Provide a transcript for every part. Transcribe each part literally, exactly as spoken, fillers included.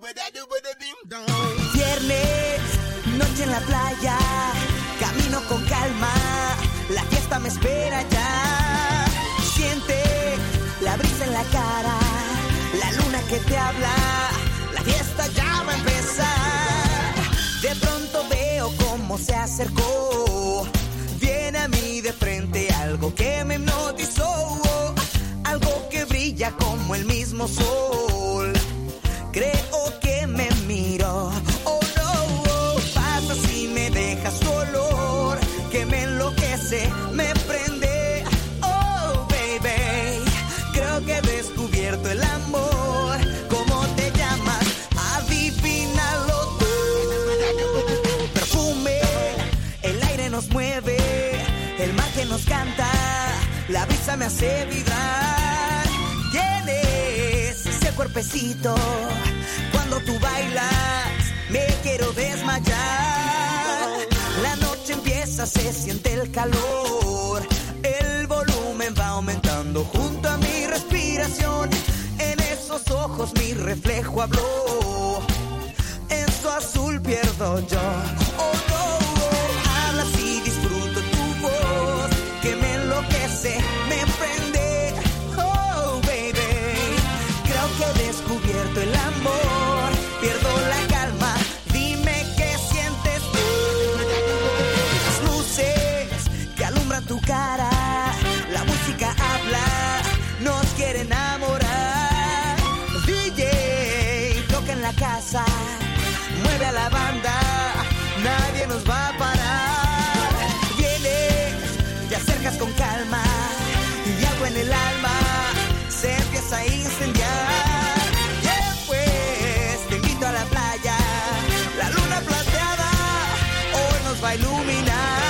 Viernes, noche en la playa, camino con calma, la fiesta me espera ya. Siente la brisa en la cara, la luna que te habla, la fiesta ya va a empezar. De pronto veo cómo se acercó, viene a mí de frente algo que me hipnotizó, algo que brilla como el mismo sol. Creo que me miro, oh no, oh, pasa si me dejas su olor, que me enloquece, me prende, oh baby, creo que he descubierto el amor. ¿Cómo te llamas? Adivínalo tú. Perfume, el aire nos mueve, el mar que nos canta, la brisa me hace vibrar. Tienes ese cuerpecito, cuando tú bailas me quiero desmayar. La noche empieza, se siente el calor, el volumen va aumentando junto a mi respiración. En esos ojos mi reflejo habló, en su azul pierdo yo. Oh no, oh, hablas y disfruto tu voz, que me enloquece, me prende, oh baby, creo que he descubierto el amor, pierdo la calma, dime qué sientes tú. Las luces que alumbran tu cara, la música habla, nos quiere enamorar. D J toca en la casa, mueve a la banda, nadie nos va a parar. Vienes, te acercas con calma, y algo en el alma se empieza a incendiar. Después te invito a la playa, la luna plateada hoy nos va a iluminar.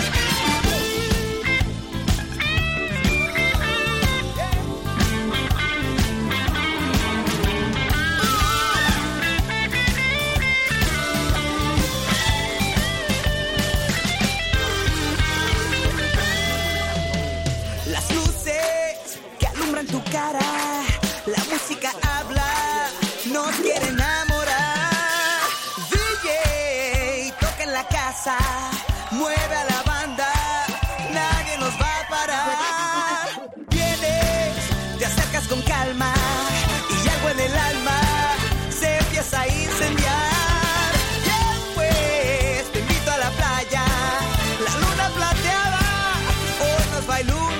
Tu cara, la música habla, nos quiere enamorar. D J toca en la casa, mueve a la banda, nadie nos va a parar. Vienes, te acercas con calma, y algo en el alma se empieza a incendiar. Después te invito a la playa, la luna plateada hoy nos va a iluminar.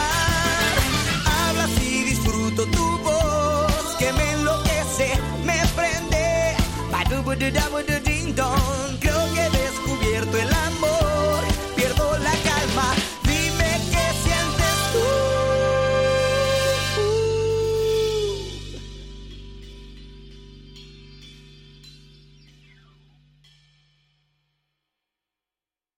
Disfruto tu voz, que me enloquece, me prende.